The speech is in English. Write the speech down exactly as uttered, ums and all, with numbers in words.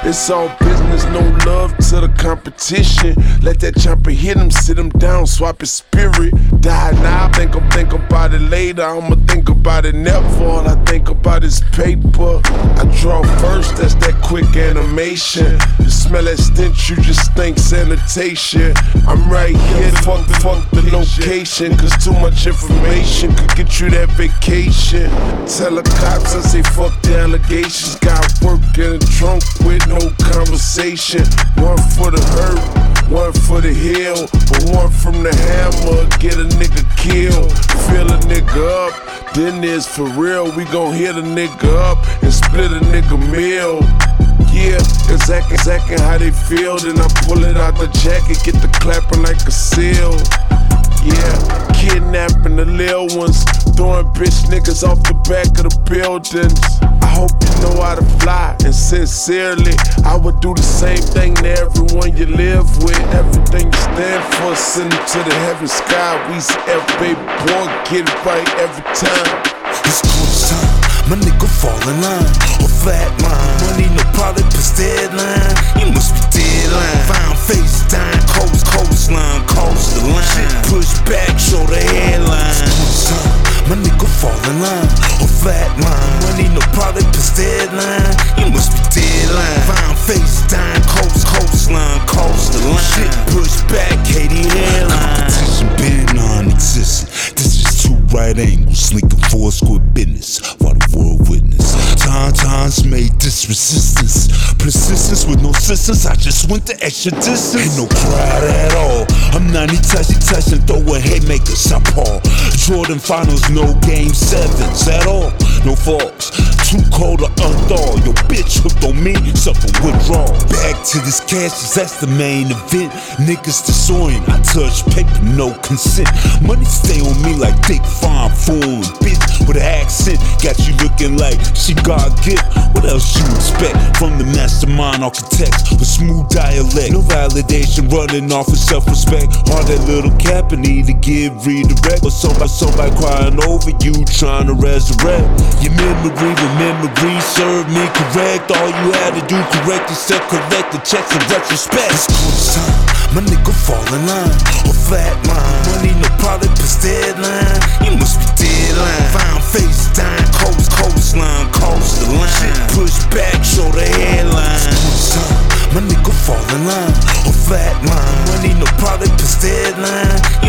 It's all business, no love to the competition. Let that chopper hit him, sit him down, swap his spirit. Die now, think I'm think about it later. I'ma think about it never. All I think about is paper. I draw first, that's that quick animation. You smell that stench, you just think sanitation. I'm right here, fuck, fuck the location. Cause too much information could get you that vacation. Tell the cops I say fuck the allegations. Got work in the trunk with no conversation. One for the hurt, one for the heel, but one from the hammer, get a nigga killed. Fill a nigga up, then there's for real. We gon' hit a nigga up and split a nigga meal. Yeah, exactly, exactly how they feel. Then I pull it out the jacket, get the clapping like a seal. Yeah, kidnapping the lil ones, throwing bitch niggas off the back of the buildings. I hope you know how to fly, and sincerely, I would do the same thing to everyone you live with. Everything you stand for, send it to the heaven sky. We see every baby boy get it right every time. It's coach time, my nigga fall in line, or flat line. Money no product, plus deadline. You must be deadline. Fine FaceTime, coast, coastline, coast the line. Shit push back, show the headline. It's coach time, my nigga fall in line, or flat line. Money no product, plus deadline. You must be deadline. Fine FaceTime, coast, coastline, coast the line. Shit push back, Katie headline. Competition been non-existent. This is two right angles linking four square business while the world witness. Time times made this resistance. Persistence with no assistance, I just went the extra distance. Ain't no crowd at all. I'm ninety touchy touch and throw a haymaker, southpaw. Jordan finals, no game sevens at all. No faults, too cold to unthaw. Your bitch hooked on me, suffer withdrawal. Back to this cash, that's the main event. Niggas disorient, I touch paper, no consent. Money stay on me like dick fine, foreign bitch with an accent. Got you looking like she got gift. What else you expect from the mastermind architects with smooth dialect? No validation running off of self-respect. All that little cap and need to give redirect. Or somebody, somebody crying over you trying to resurrect. Your memory, the memory served me correct. All you had to do correct yourself, collect the checks in retrospect. It's coach time, my nigga fall in line, or flat line. Money no product, plus deadline. You must be deadline. Fine FaceTime, coast, coastline, coast the line. Shit push back, show the headline. It's coach time, my nigga fall in line, or flat line. Money no product, plus deadline.